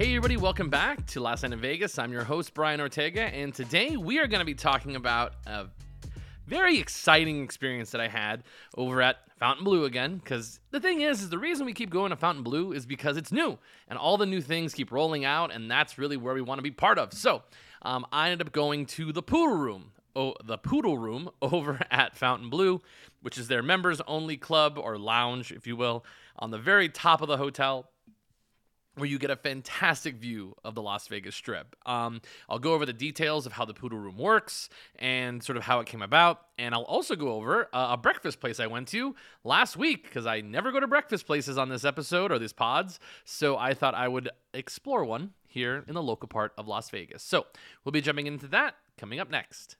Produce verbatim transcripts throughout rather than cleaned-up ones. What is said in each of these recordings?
Hey everybody, welcome back to Last Night in Vegas. I'm your host, Brian Ortega, and today we are going to be talking about a very exciting experience that I had over at Fontainebleau again, because the thing is, is the reason we keep going to Fontainebleau is because it's new, and all the new things keep rolling out, and that's really where we want to be part of. So, um, I ended up going to the Poodle Room, oh, the Poodle Room over at Fontainebleau, which is their members-only club, or lounge, if you will, on the very top of the hotel, where you get a fantastic view of the Las Vegas Strip. Um, I'll go over the details of how the Poodle Room works and sort of how it came about, and I'll also go over uh, a breakfast place I went to last week, because I never go to breakfast places on this episode or these pods, so I thought I would explore one here in the local part of Las Vegas. So we'll be jumping into that coming up next.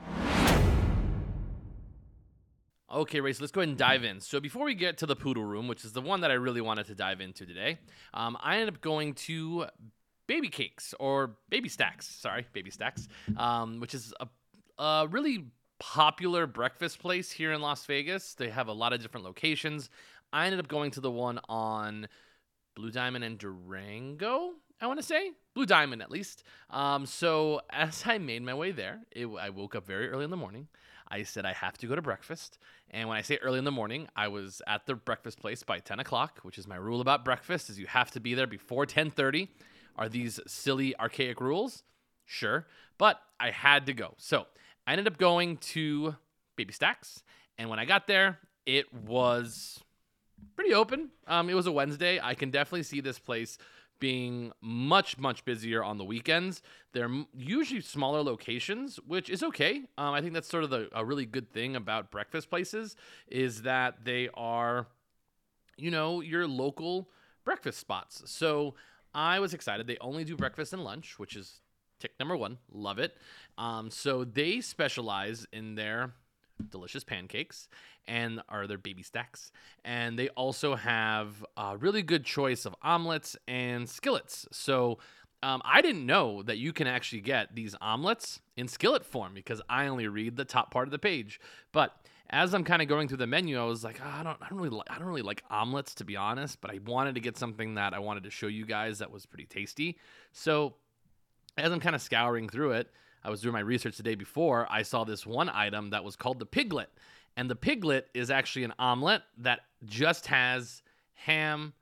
Okay, Ray, so let's go ahead and dive in. So before we get to the Poodle Room, which is the one that I really wanted to dive into today, um, I ended up going to Baby Cakes, or Baby Stacks, sorry, Baby Stacks, um, which is a, a really popular breakfast place here in Las Vegas. They have a lot of different locations. I ended up going to the one on Blue Diamond and Durango, I want to say. Blue Diamond, at least. Um, so as I made my way there, it, I woke up very early in the morning. I said I have to go to breakfast. And when I say early in the morning, I was at the breakfast place by ten o'clock, which is my rule about breakfast, is you have to be there before ten thirty. Are these silly, archaic rules? Sure. But I had to go. So I ended up going to Baby Stacks. And when I got there, it was pretty open. Um, it was a Wednesday. I can definitely see this place being much, much busier on the weekends. They're m- usually smaller locations, which is okay. Um, I think that's sort of the, a really good thing about breakfast places is that they are, you know, your local breakfast spots. So I was excited. They only do breakfast and lunch, which is tick number one. Love it. Um, so they specialize in their delicious pancakes and are their Baby Stacks, and they also have a really good choice of omelets and skillets. So um, I didn't know that you can actually get these omelets in skillet form, because I only read the top part of the page. But as I'm kind of going through the menu, I was like, oh, I don't, I don't really, li- I don't really like omelets, to be honest. But I wanted to get something that I wanted to show you guys that was pretty tasty. So as I'm kind of scouring through it, I was doing my research the day before, I saw this one item that was called the Piglet. And the Piglet is actually an omelet that just has ham,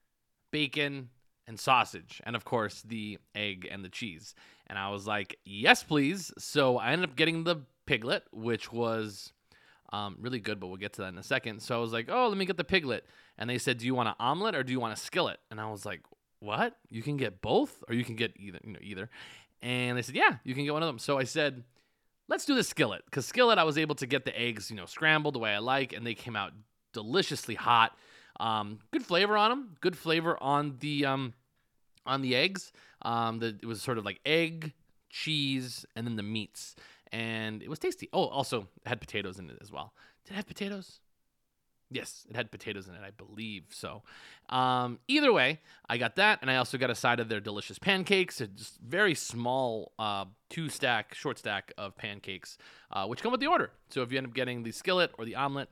bacon, and sausage. And of course, the egg and the cheese. And I was like, yes, please. So I ended up getting the Piglet, which was um, really good, but we'll get to that in a second. So I was like, oh, let me get the Piglet. And they said, do you want an omelet or do you want a skillet? And I was like, what? You can get both? Or you can get either, you know, either. And they said, yeah, you can get one of them. So I said, let's do the skillet. Because skillet, I was able to get the eggs, you know, scrambled the way I like, and they came out deliciously hot. Um, good flavor on them. Good flavor on the um, on the eggs. Um, the, it was sort of like egg, cheese, and then the meats. And it was tasty. Oh, also, it had potatoes in it as well. Did it have potatoes? Yes, it had potatoes in it, I believe so. Um, either way, I got that, and I also got a side of their delicious pancakes, a just very small uh, two-stack, short stack of pancakes, uh, which come with the order. So if you end up getting the skillet or the omelet,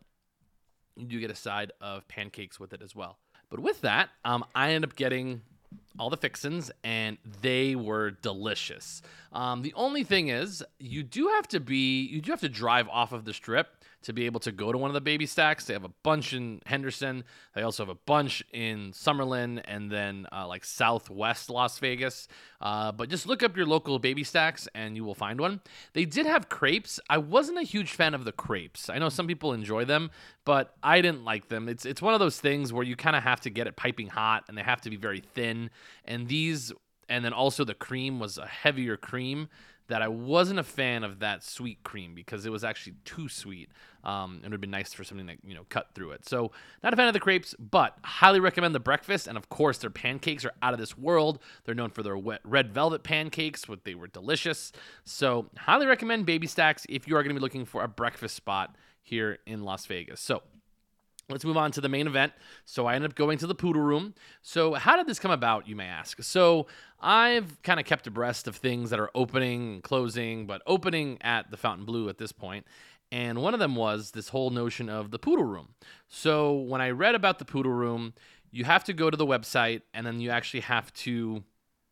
you do get a side of pancakes with it as well. But with that, um, I ended up getting all the fixins, and they were delicious. Um, the only thing is, you do have to be, you do have to drive off of the Strip to be able to go to one of the Baby Stacks. They have a bunch in Henderson. They also have a bunch in Summerlin and then uh, like Southwest Las Vegas. Uh, but just look up your local Baby Stacks and you will find one. They did have crepes. I wasn't a huge fan of the crepes. I know some people enjoy them, but I didn't like them. It's it's one of those things where you kind of have to get it piping hot and they have to be very thin. And these, and then also the cream was a heavier cream that I wasn't a fan of that sweet cream because it was actually too sweet. Um, it would have been nice for something to, you know, cut through it. So not a fan of the crepes, but highly recommend the breakfast. And of course, their pancakes are out of this world. They're known for their wet red velvet pancakes, which they were delicious. So highly recommend Baby Stacks if you are going to be looking for a breakfast spot here in Las Vegas. So let's move on to the main event. So I ended up going to the Poodle Room. So how did this come about, you may ask? So I've kind of kept abreast of things that are opening and closing, but opening at the Fontainebleau at this point. And one of them was this whole notion of the Poodle Room. So when I read about the Poodle Room, you have to go to the website, and then you actually have to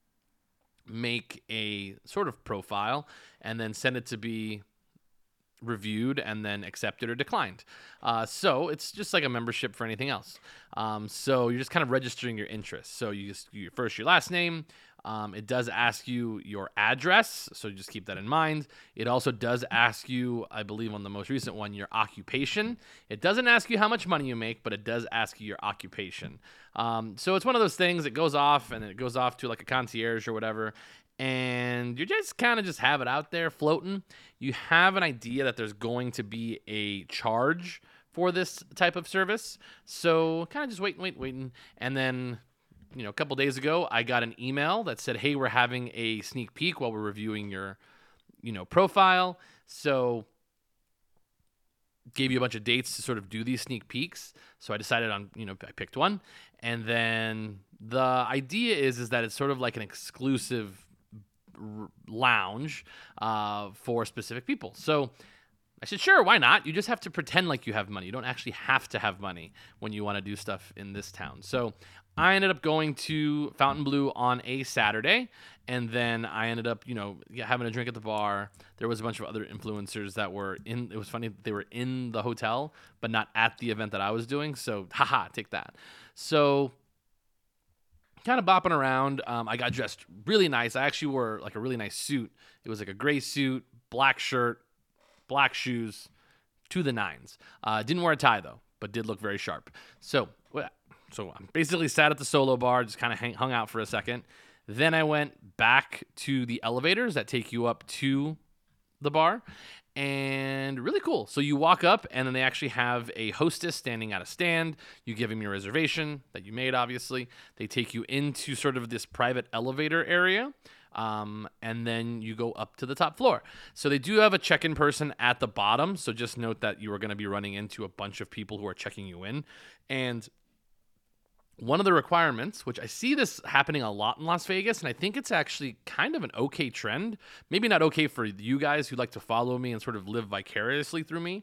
make a sort of profile and then send it to be reviewed and then accepted or declined. Uh, so it's just like a membership for anything else. Um, so you're just kind of registering your interest. So you just your first, your last name. Um, it does ask you your address, so just keep that in mind. It also does ask you, I believe on the most recent one, your occupation. It doesn't ask you how much money you make, but it does ask you your occupation. Um, so it's one of those things that goes off, and it goes off to like a concierge or whatever, and you just kind of just have it out there floating. You have an idea that there's going to be a charge for this type of service, so kind of just waiting, waiting, waiting, and then you know, a couple days ago, I got an email that said, hey, we're having a sneak peek while we're reviewing your, you know, profile. So gave you a bunch of dates to sort of do these sneak peeks. So I decided on, you know, I picked one. And then the idea is, is that it's sort of like an exclusive r- lounge uh, for specific people. So I said, sure, why not? You just have to pretend like you have money. You don't actually have to have money when you want to do stuff in this town. So I ended up going to Fontainebleau on a Saturday, and then I ended up, you know, having a drink at the bar. There was a bunch of other influencers that were in. It was funny, they were in the hotel, but not at the event that I was doing. So, haha, take that. So, kind of bopping around. Um, I got dressed really nice. I actually wore like a really nice suit. It was like a gray suit, black shirt, black shoes, to the nines. Uh, didn't wear a tie though, but did look very sharp. So, so I basically sat at the Solo bar, just kind of hang, hung out for a second. Then I went back to the elevators that take you up to the bar, and really cool. So you walk up, and then they actually have a hostess standing at a stand. You give them your reservation that you made, obviously. They take you into sort of this private elevator area. Um, and then you go up to the top floor. So they do have a check-in person at the bottom. So just note that you are going to be running into a bunch of people who are checking you in. And one of the requirements, which I see this happening a lot in Las Vegas, and I think it's actually kind of an okay trend, maybe not okay for you guys who like to follow me and sort of live vicariously through me,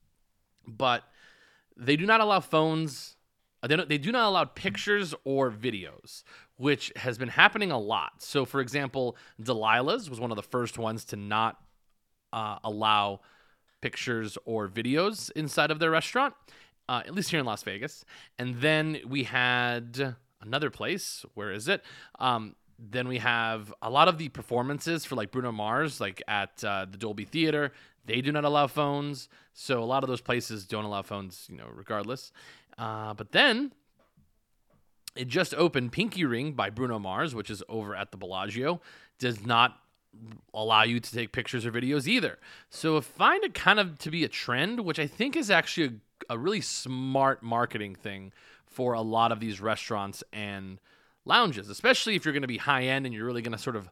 but they do not allow phones. They, don't, they do not allow pictures or videos, which has been happening a lot. So, for example, Delilah's was one of the first ones to not uh, allow pictures or videos inside of their restaurant, uh, at least here in Las Vegas. And then we had another place. Where is it? Um, then we have a lot of the performances for like Bruno Mars, like at uh, the Dolby Theater. They do not allow phones. So a lot of those places don't allow phones, you know, regardless. Uh, but then it just opened. Pinky Ring by Bruno Mars, which is over at the Bellagio, does not allow you to take pictures or videos either. So I find it kind of to be a trend, which I think is actually a, a really smart marketing thing for a lot of these restaurants and lounges, especially if you're going to be high end and you're really going to sort of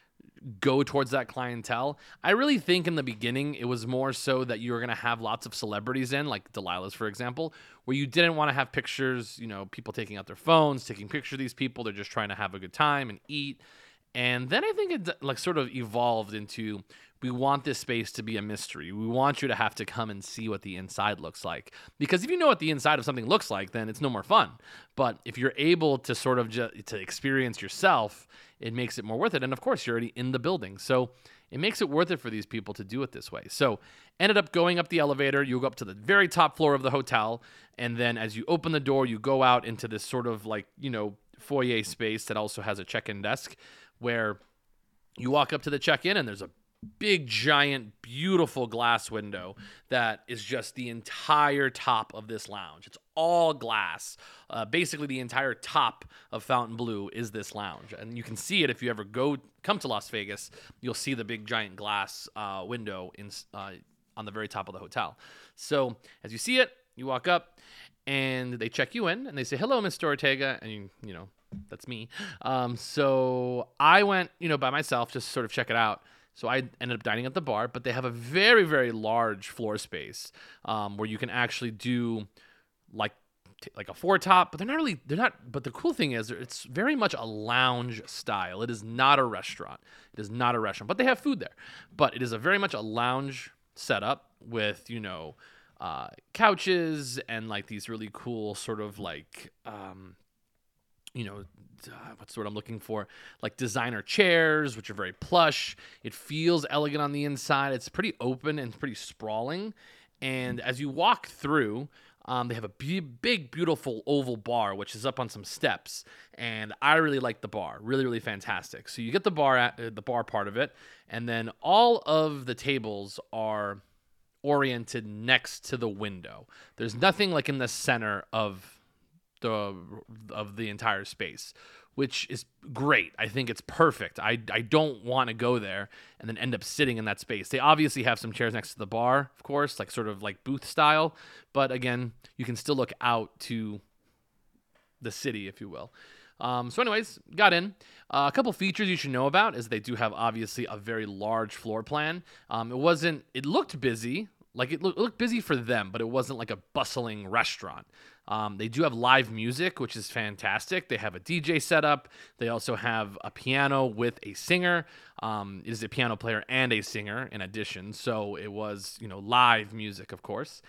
go towards that clientele. I really think in the beginning it was more so that you were going to have lots of celebrities in, like Delilah's, for example, where you didn't want to have pictures, you know, people taking out their phones, taking pictures of these people. They're just trying to have a good time and eat. And then I think it like sort of evolved into, we want this space to be a mystery. We want you to have to come and see what the inside looks like. Because if you know what the inside of something looks like, then it's no more fun. But if you're able to sort of ju- to experience yourself, it makes it more worth it. And of course, you're already in the building. So it makes it worth it for these people to do it this way. So ended up going up the elevator. You go up to the very top floor of the hotel. And then as you open the door, you go out into this sort of like, you know, foyer space that also has a check-in desk, where you walk up to the check-in and there's a big, giant, beautiful glass window that is just the entire top of this lounge. It's all glass. Uh, basically, the entire top of Fontainebleau is this lounge. And you can see it if you ever go come to Las Vegas. You'll see the big, giant glass uh, window in, uh, on the very top of the hotel. So as you see it, you walk up and they check you in and they say, hello, Mister Ortega. And you, you know, that's me. Um, so I went, you know, by myself, just sort of check it out. So I ended up dining at the bar, but they have a very, very large floor space um, where you can actually do like t- like a four top, but they're not really, they're not, but the cool thing is it's very much a lounge style. It is not a restaurant. It is not a restaurant, but they have food there. But it is a very much a lounge setup with, you know, uh, couches and like these really cool sort of like, um, you know, uh, what's the word I'm looking for? Like designer chairs, which are very plush. It feels elegant on the inside. It's pretty open and pretty sprawling. And as you walk through, um, they have a b- big, beautiful oval bar, which is up on some steps. And I really like the bar. Really, really fantastic. So you get the bar at uh, the bar part of it, and then all of the tables are oriented next to the window. There's nothing like in the center of the of the entire space, which is great. I think it's perfect. I, I don't want to go there and then end up sitting in that space. They obviously have some chairs next to the bar, of course, like sort of like booth style, but again, you can still look out to the city, if you will. Um, so anyways, got in. Uh, a couple features you should know about is they do have obviously a very large floor plan. Um, it wasn't, it looked busy, like it, look, it looked busy for them, but it wasn't like a bustling restaurant. Um, they do have live music, which is fantastic. They have a D J setup. They also have a piano with a singer. Um, it is a piano player and a singer in addition. So it was, you know, live music, of course.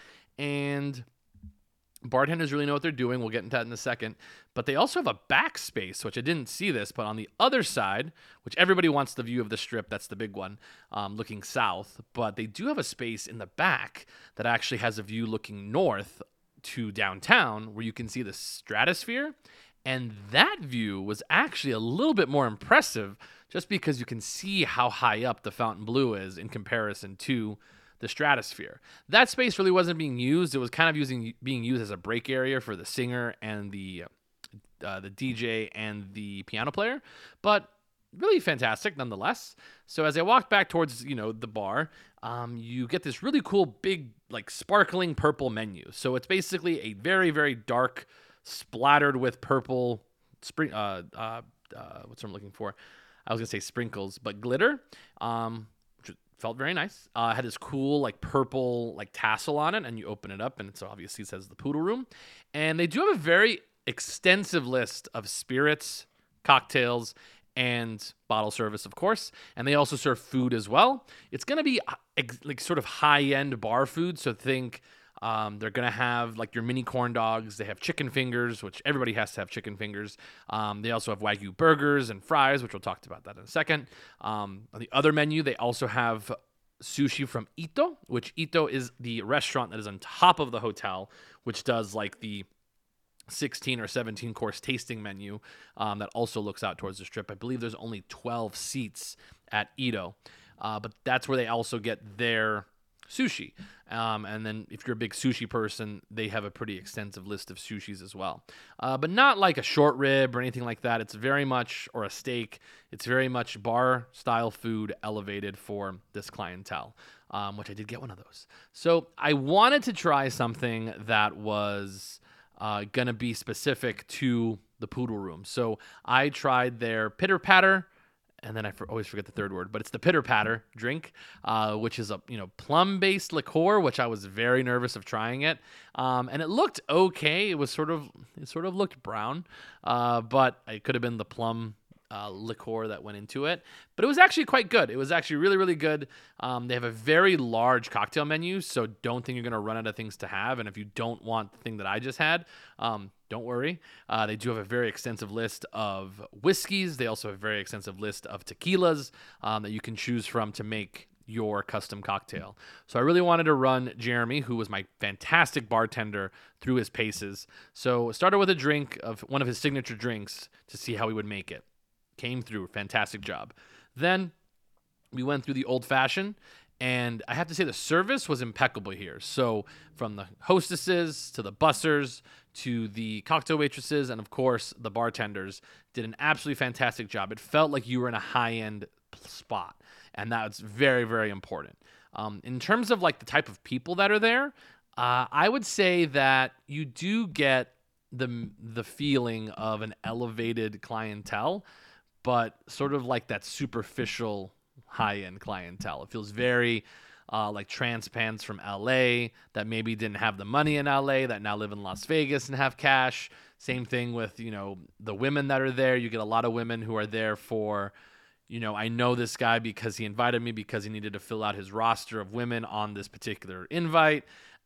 And bartenders really know what they're doing. We'll get into that in a second. But they also have a backspace, which I didn't see this, but on the other side, which everybody wants the view of the strip, that's the big one, um, looking south. But they do have a space in the back that actually has a view looking north to downtown where you can see the stratosphere. And that view was actually a little bit more impressive just because you can see how high up the Fontainebleau is in comparison to the stratosphere. That space really wasn't being used. It was kind of using being used as a break area for the singer and the uh, the D J and the piano player, but really fantastic nonetheless. So as I walked back towards, you know, the bar, um, you get this really cool big like sparkling purple menu. So it's basically a very, very dark, splattered with purple spring. Uh, uh, uh, what's what I'm looking for? I was gonna say sprinkles, but glitter. Um, which felt very nice. Uh, had this cool like purple like tassel on it, and you open it up, and it's obviously says the Poodle Room. And they do have a very extensive list of spirits, cocktails, and bottle service, of course. And they also serve food as well. It's going to be ex- like sort of high-end bar food. So think um, they're going to have like your mini corn dogs. They have chicken fingers, which everybody has to have chicken fingers. Um, they also have Wagyu burgers and fries, which we'll talk about that in a second. Um, on the other menu, they also have sushi from Ito, which Ito is the restaurant that is on top of the hotel, which does like the sixteen or seventeen course tasting menu um, that also looks out towards the strip. I believe there's only twelve seats at Ito, uh, but that's where they also get their sushi. Um, and then if you're a big sushi person, they have a pretty extensive list of sushis as well. Uh, but not like a short rib or anything like that. It's very much, or a steak, it's very much bar style food elevated for this clientele, um, which I did get one of those. So I wanted to try something that was Uh, gonna be specific to the Poodle Room. So I tried their Pitter Patter, and then I for- always forget the third word, but it's the Pitter Patter drink, uh, which is a you know plum-based liqueur, which I was very nervous of trying it, um, and it looked okay. It was sort of it sort of looked brown, uh, but it could have been the plum Uh, liqueur that went into it, but it was actually quite good. It was actually really, really good. Um, they have a very large cocktail menu, so don't think you're going to run out of things to have. And if you don't want the thing that I just had, um, don't worry. Uh, they do have a very extensive list of whiskeys. They also have a very extensive list of tequilas um, that you can choose from to make your custom cocktail. So I really wanted to run Jeremy, who was my fantastic bartender, through his paces. So started with a drink of one of his signature drinks to see how he would make it. Came through, fantastic job. Then we went through the old fashioned, and I have to say the service was impeccable here. So from the hostesses to the bussers to the cocktail waitresses and of course the bartenders did an absolutely fantastic job. It felt like you were in a high-end spot, and that's very, very important. Um, in terms of like the type of people that are there, uh, I would say that you do get the the feeling of an elevated clientele, but sort of like that superficial high-end clientele. It feels very uh, like transpants from L A that maybe didn't have the money in L A that now live in Las Vegas and have cash. Same thing with, you know, the women that are there. You get a lot of women who are there for, you know, I know this guy because he invited me because he needed to fill out his roster of women on this particular invite.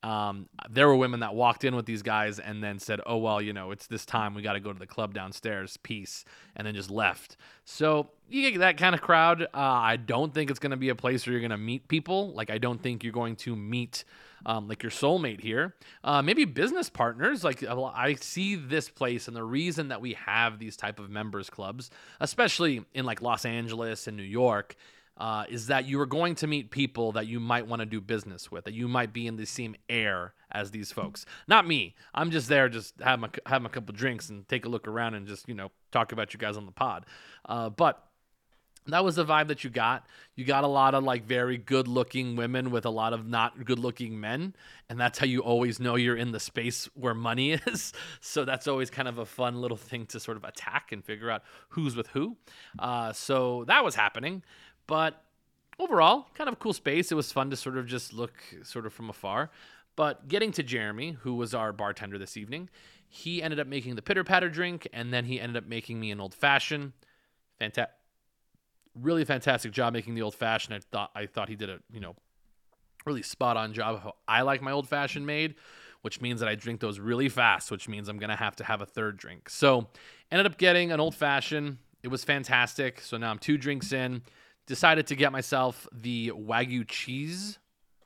Um, there were women that walked in with these guys and then said, oh, well, you know, it's this time. We got to go to the club downstairs. Peace. And then just left. So you get that kind of crowd. Uh, I don't think it's going to be a place where you're going to meet people. Like, I don't think you're going to meet um, like your soulmate here. Uh, maybe business partners. Like, I see this place, and the reason that we have these type of members clubs, especially in like Los Angeles and New York, Uh, is that you are going to meet people that you might want to do business with, that you might be in the same air as these folks. Not me. I'm just there, just have my have a couple drinks and take a look around and just, you know, talk about you guys on the pod. Uh, but that was the vibe that you got. You got a lot of like very good looking women with a lot of not good looking men. And that's how you always know you're in the space where money is. So that's always kind of a fun little thing to sort of attack and figure out who's with who. Uh, so that was happening. But overall, kind of a cool space. It was fun to sort of just look sort of from afar. But getting to Jeremy, who was our bartender this evening, he ended up making the pitter patter drink, and then he ended up making me an old fashioned. Fantastic, really fantastic job making the old fashioned. I thought I thought he did a you know really spot on job of how I like my old fashioned made, which means that I drink those really fast, which means I'm gonna have to have a third drink. So ended up getting an old fashioned. It was fantastic. So now I'm two drinks in. Decided to get myself the Wagyu cheese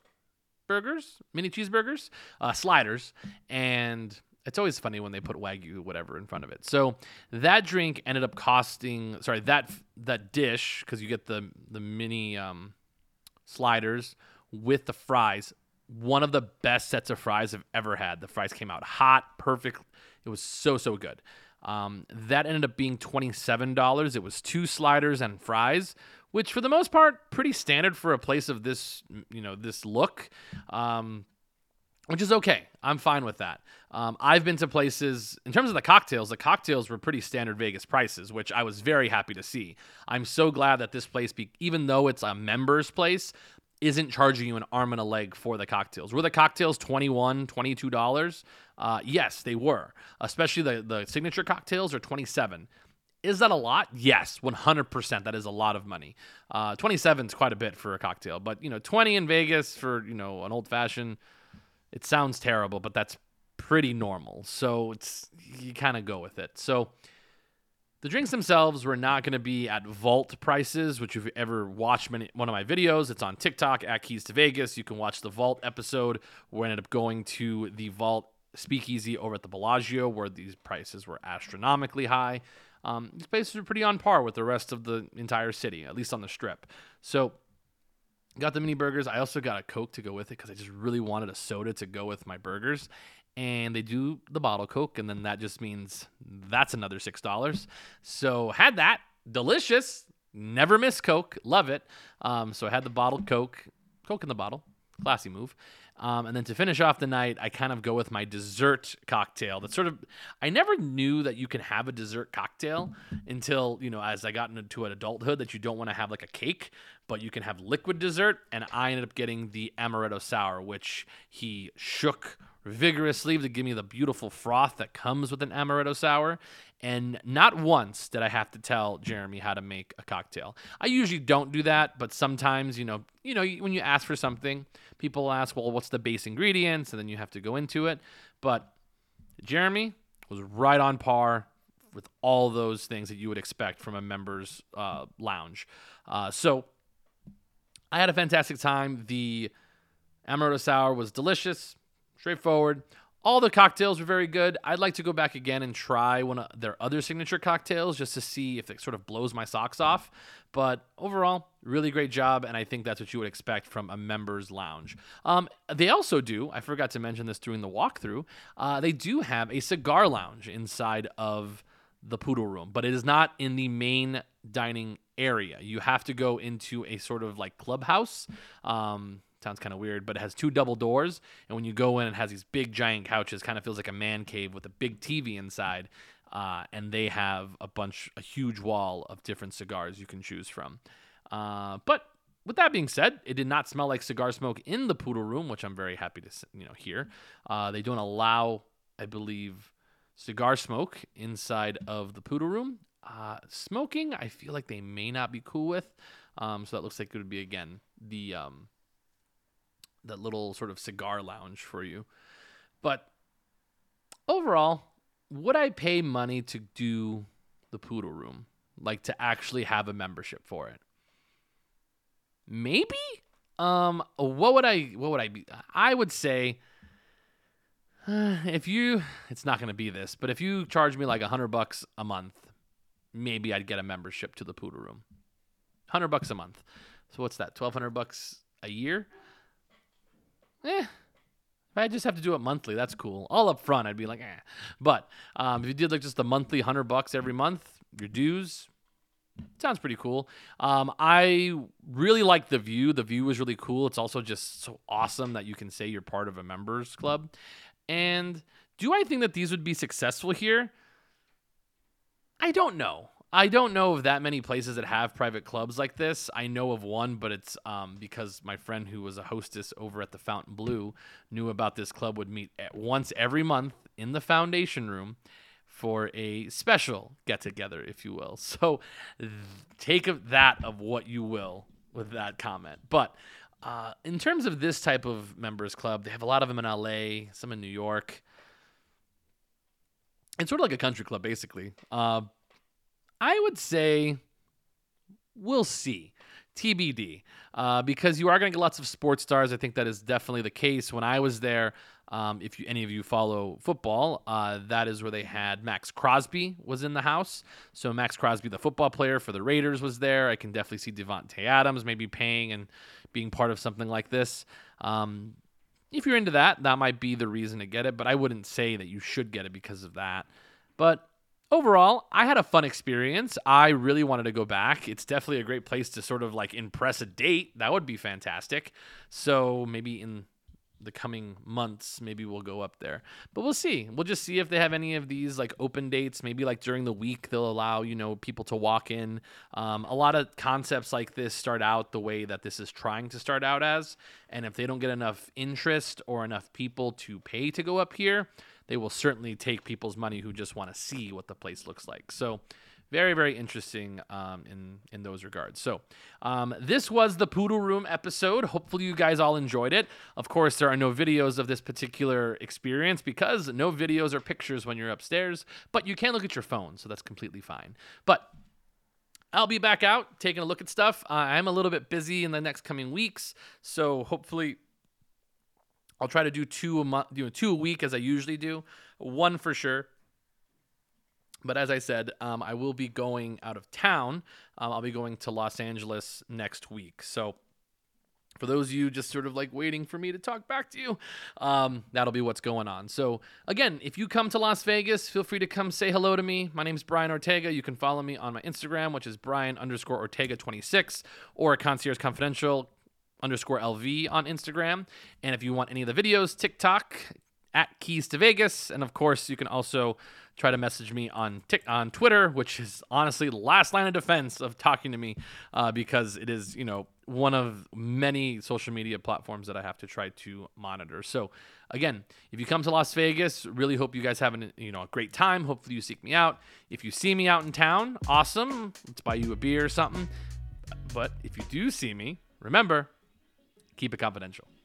burgers, mini cheeseburgers, uh, sliders, and it's always funny when they put Wagyu whatever in front of it. So that drink ended up costing, sorry, that that dish, because you get the the mini um, sliders with the fries, one of the best sets of fries I've ever had. The fries came out hot, perfect. It was so, so good. Um, that ended up being twenty-seven dollars. It was two sliders and fries, which for the most part, pretty standard for a place of this, you know, this look, um, which is okay. I'm fine with that. Um, I've been to places, in terms of the cocktails, the cocktails were pretty standard Vegas prices, which I was very happy to see. I'm so glad that this place, be, even though it's a members place, isn't charging you an arm and a leg for the cocktails. Were the cocktails twenty-one dollars, twenty-two dollars? Uh, yes, they were. Especially the, the signature cocktails are twenty-seven dollars. Is that a lot? Yes, one hundred percent. That is a lot of money. Uh, twenty-seven is quite a bit for a cocktail, but you know, twenty in Vegas for, you know, an old fashioned, it sounds terrible, but that's pretty normal. So it's, you kind of go with it. So the drinks themselves were not going to be at vault prices, which if you ever watched many, one of my videos, it's on TikTok at Keys to Vegas. You can watch the vault episode where I ended up going to the vault speakeasy over at the Bellagio where these prices were astronomically high. Um, these places are pretty on par with the rest of the entire city, at least on the strip. So got the mini burgers. I also got a Coke to go with it because I just really wanted a soda to go with my burgers. And they do the bottle Coke, and then that just means that's another six dollars. So had that. Delicious. Never miss Coke. Love it. Um, so I had the bottled Coke. Coke in the bottle. Classy move. Um, and then to finish off the night, I kind of go with my dessert cocktail. That's sort of, I never knew that you can have a dessert cocktail until, you know, as I got into an adulthood, that you don't want to have like a cake, but you can have liquid dessert. And I ended up getting the amaretto sour, which he shook vigorously to give me the beautiful froth that comes with an amaretto sour. And not once did I have to tell Jeremy how to make a cocktail. I usually don't do that, but sometimes, you know, you know, when you ask for something, people ask, well, what's the base ingredients? And then you have to go into it. But Jeremy was right on par with all those things that you would expect from a members uh, lounge. Uh, so I had a fantastic time. The amaretto sour was delicious, straightforward. All the cocktails were very good. I'd like to go back again and try one of their other signature cocktails just to see if it sort of blows my socks off. But overall, really great job, and I think that's what you would expect from a members lounge. Um, they also do, I forgot to mention this during the walkthrough, uh, they do have a cigar lounge inside of the Poodle Room, but it is not in the main dining area. You have to go into a sort of like clubhouse. Um Sounds kind of weird, but it has two double doors, and when you go in, it has these big, giant couches. Kind of feels like a man cave with a big T V inside, uh, and they have a bunch, a huge wall of different cigars you can choose from. Uh, but with that being said, it did not smell like cigar smoke in the Poodle Room, which I'm very happy to you know hear. Uh, they don't allow, I believe, cigar smoke inside of the Poodle Room. Uh, smoking, I feel like they may not be cool with. Um, so that looks like it would be again the um, that little sort of cigar lounge for you. But overall, would I pay money to do the Poodle Room? Like to actually have a membership for it? Maybe? Um, what would I, what would I be? I would say, uh, if you, it's not going to be this, but if you charge me like a hundred bucks a month, maybe I'd get a membership to the Poodle Room. Hundred bucks a month. So what's that? twelve hundred bucks a year? Eh. If I just have to do it monthly, that's cool. All up front, I'd be like, eh. But um, if you did like just a monthly hundred bucks every month, your dues, sounds pretty cool. Um, I really like the view. The view is really cool. It's also just so awesome that you can say you're part of a members club. And do I think that these would be successful here? I don't know. I don't know of that many places that have private clubs like this. I know of one, but it's um, because my friend who was a hostess over at the Fountain Blue knew about this club, would meet at once every month in the foundation room for a special get-together, if you will. So th- take of that of what you will with that comment. But uh, in terms of this type of members club, they have a lot of them in L A, some in New York. It's sort of like a country club, basically. Uh, I would say we'll see. T B D. Uh, because you are going to get lots of sports stars. I think that is definitely the case. When I was there, um, if you, any of you follow football, uh, that is where they had Max Crosby was in the house. So Max Crosby, the football player for the Raiders, was there. I can definitely see Devontae Adams maybe paying and being part of something like this. Um, if you're into that, that might be the reason to get it. But I wouldn't say that you should get it because of that. But overall, I had a fun experience. I really wanted to go back. It's definitely a great place to sort of like impress a date. That would be fantastic. So maybe in the coming months, maybe we'll go up there. But we'll see. We'll just see if they have any of these like open dates. Maybe like during the week, they'll allow, you know, people to walk in. Um, a lot of concepts like this start out the way that this is trying to start out as. And if they don't get enough interest or enough people to pay to go up here, they will certainly take people's money who just want to see what the place looks like. So very, very interesting um, in, in those regards. So um, this was the Poodle Room episode. Hopefully you guys all enjoyed it. Of course, there are no videos of this particular experience because no videos or pictures when you're upstairs, but you can look at your phone, so that's completely fine. But I'll be back out taking a look at stuff. Uh, I'm a little bit busy in the next coming weeks, so hopefully I'll try to do two a month, you know, two a week as I usually do, one for sure. But as I said, um, I will be going out of town. Um, I'll be going to Los Angeles next week. So for those of you just sort of like waiting for me to talk back to you, um, that'll be what's going on. So again, if you come to Las Vegas, feel free to come say hello to me. My name is Brian Ortega. You can follow me on my Instagram, which is Brian underscore Ortega twenty-six, or Concierge Confidential underscore L V on Instagram. And if you want any of the videos, TikTok at Keys to Vegas. And of course, you can also try to message me on tic- on Twitter, which is honestly the last line of defense of talking to me uh, because it is, you know, one of many social media platforms that I have to try to monitor. So again, if you come to Las Vegas, really hope you guys have an, you know, a great time. Hopefully you seek me out. If you see me out in town, awesome. Let's buy you a beer or something. But if you do see me, remember, keep it confidential.